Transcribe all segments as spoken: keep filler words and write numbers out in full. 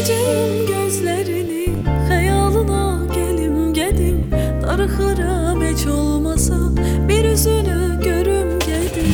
gece yum gözlerini, hayalına gelim gedim. Darıxıram heç olmasa bir üzünü görüm gedim.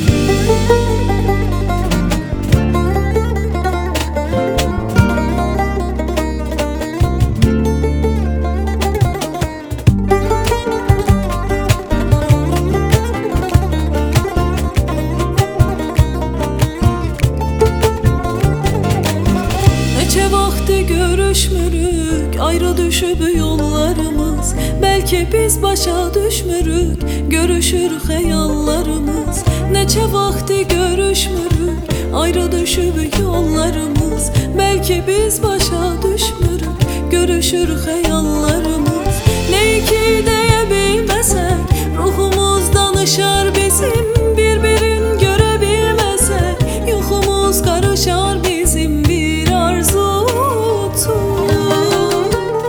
Neçə vaxtı görüşmürük, ayrı düşüb yollarımız. Belki biz başa düşmürük, görüşür xəyallarımız. Neçə vaxtı görüşmürük, ayrı düşüb yollarımız. Belki biz başa düşmürük, görüşür xəyallarımız. Ne ki deyə bilməsək, ruhumuz danışar bizim. Bir-birin görə bilməsək, yuxumuz qarışar bizim. Bir arzu tut,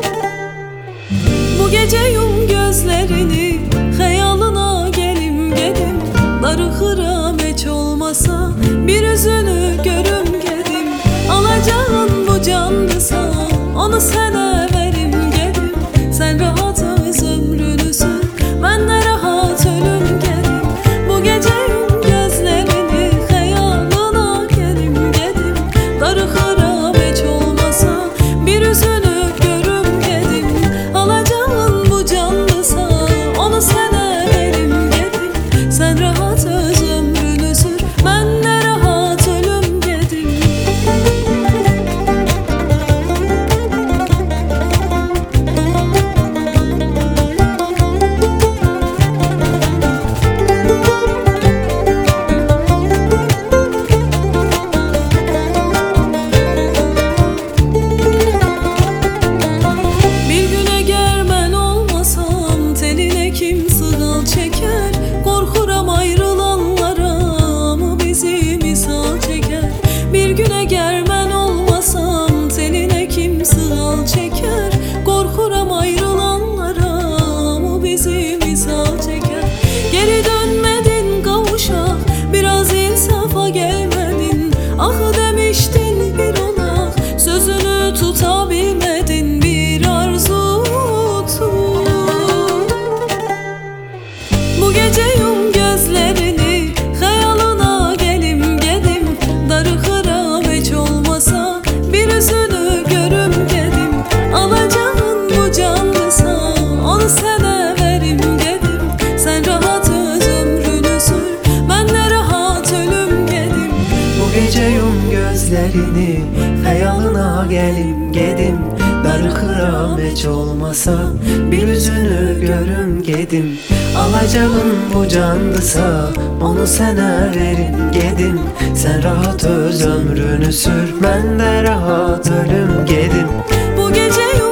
bu gece yum gözlerini, hayalına gelim gedim. Darıxıram heç olmasa bir üzünü görüm gedim. Alacağın bu candısa onu sənə verim gedim. Sen rahat öz ömrünü sür, mən də rahat ölüm gedim. Bu gece yum gözlerini, hayalına gelim gedim. Darıxıram heç olmasa bir üzünü görüm gedim. Alacağın bu candısa onu sənə verim gedim. Sen rahat öz ömrünü sür, mən də rahat ölüm gedim. Bir gün eğer mən olmasam, teline kim sığal çeker? Korkuram ayrılanlara, mı bizi misal çeker? Bir gün eğer mən olmasam, teline kim sığal çeker? Korkuram ayrılanlara, mı bizi misal çeker? Geri dönmedin kavuşak, biraz insafa gelmedin. Ah demiştin bir onak, sözünü tutabilmedin. Bir arzu tut, bu gece yum gözlerini, hayalına gelim gedim. Darıxıram heç olmasa bir üzünü görüm gedim. Alacağın bu candısa onu sənə verim gedim. Sen rahat öz ömrünü sür, mən də rahat ölüm gedim. Bu gece yum gözlerini, hayalına gelim gedim. Darıxıram heç olmasa bir üzünü görüm gedim. Alacağın bu candısa onu sənə verim gedim. Sen rahat öz ömrünü sür, mən də rahat ölüm gedim. Bu gece